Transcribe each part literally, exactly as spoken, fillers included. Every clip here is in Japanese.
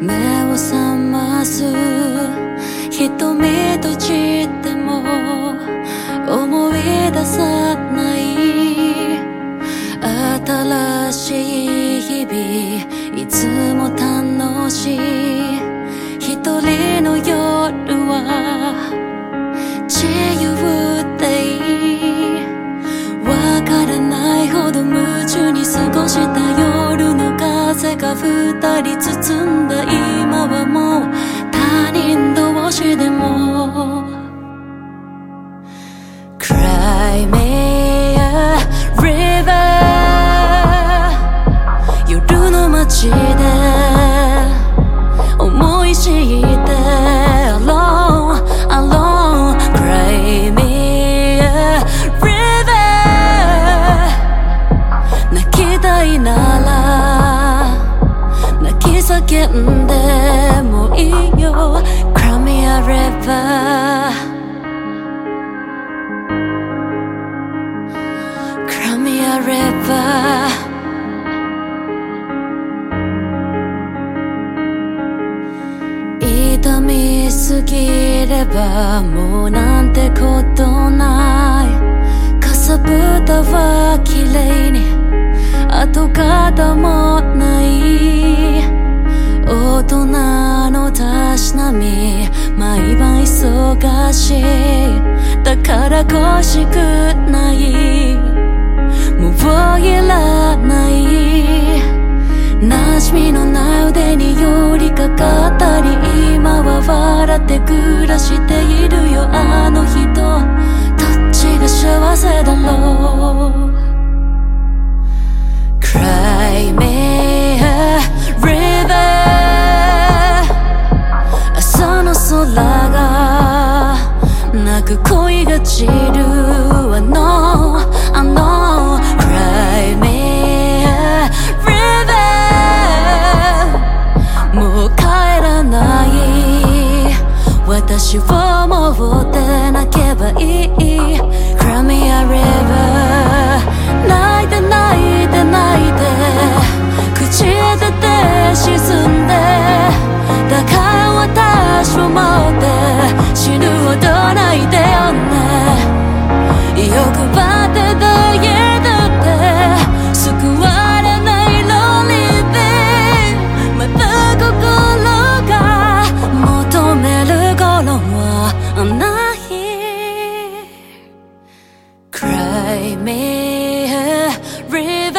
目を覚ます瞳閉じても思い出さない新しい日々いつも楽しい一人の夜は自由でいいわからないほど夢中に過ごした夜の風が二人包んだ今はもう他人同士でも Cry me a river 夜の街で思い知って Alone, alone Cry me a river 泣きたいなら泣き叫んでもいいよ Cry me a river Cry me a river痛みすぎればもうなんてことないかさぶたは綺麗に跡形もない大人のたしなみ毎晩忙しいだから恋しくないもういらない馴染みのない腕に寄りかかったり今は笑って暮らしているよあの人どっちが幸せだろう Cry me a river 朝の空が泣く恋が散る I know, I know Cry me a river もう帰らない私を思って泣けばいい Cry me a river 泣いて泣いて泣いて口出て沈んでだから私を持って死ぬほど泣いてよね欲張って抱いてって救われないロリーベまた心が求める頃はない Cry me a river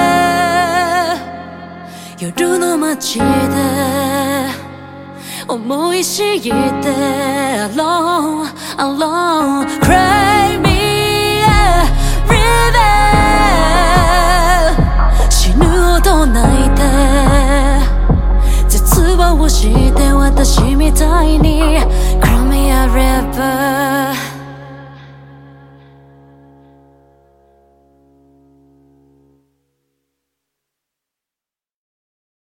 夜の街で思い知って Alone, alone Cry me a river 死ぬほど泣いて絶望をして私みた